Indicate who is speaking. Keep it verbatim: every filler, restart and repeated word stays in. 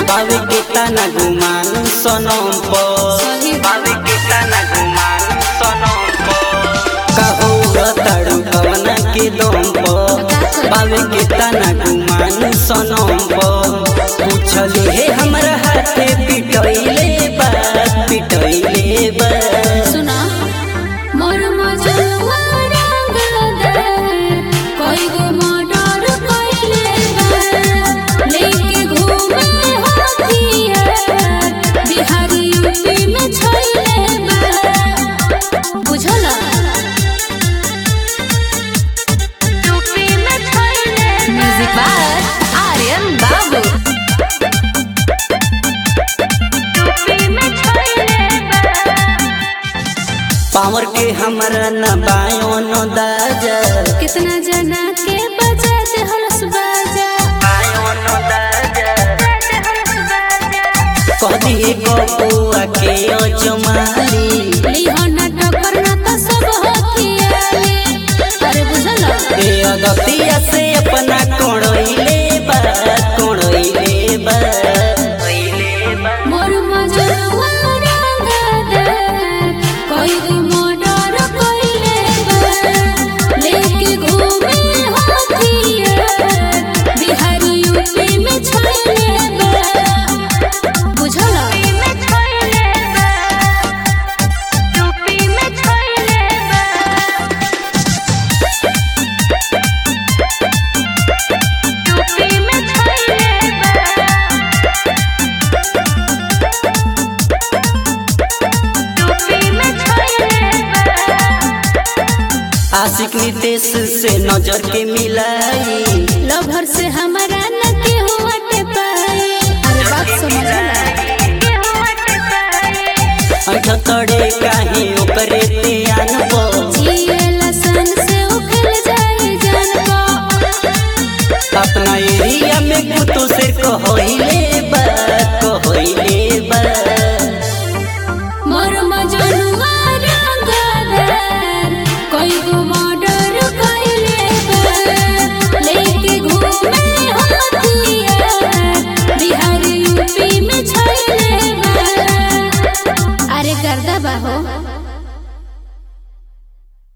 Speaker 1: बावे के तना गुमान सनम पर बावे के तना गुमान सनम पर कहो तारू कवना के दम पर बावे के तना गुमान सनम पर पूछले हे हमरा हाथे पिटइले बा पिटइले बा
Speaker 2: सुना मोर मजनुआ रंग दे कोई गो मर्डर कइले बा लेके घूमे हाथी है बिहार यूपी में छैले बा बुझला यूपी में छैले म्यूजिक बाय आर्यन बाबू
Speaker 1: पावर के हमरा न बायो न दाजा
Speaker 2: कितना जना के बजा दे हलस बाजा
Speaker 1: बायो न दाजा कह दिए गपुआ के अजमाली
Speaker 2: लिहो ना टक्कर ना तो सब हथियाले अरे बुझला
Speaker 1: ए अगतिया से अपना कोड़इले बा कोड़इले बा
Speaker 2: मोर मजनुआ रंग दे कोई गो मर्डर कइले बा लेके घूमे हाथी है बिहार यूपी में छैले बा बुझला में छैले बा यूपी में छैले बा यूपी में छैले
Speaker 1: आशिक नितेश से नजर के मिलाई
Speaker 2: लभर से हमारा न के हुआटे पाए अरे बात समझला
Speaker 1: अंठ तड़े काहे ओकरे ते आनबो
Speaker 2: जिएला सन से उखल जाए जानबो
Speaker 1: अपना एरिया में कुतो से कहइले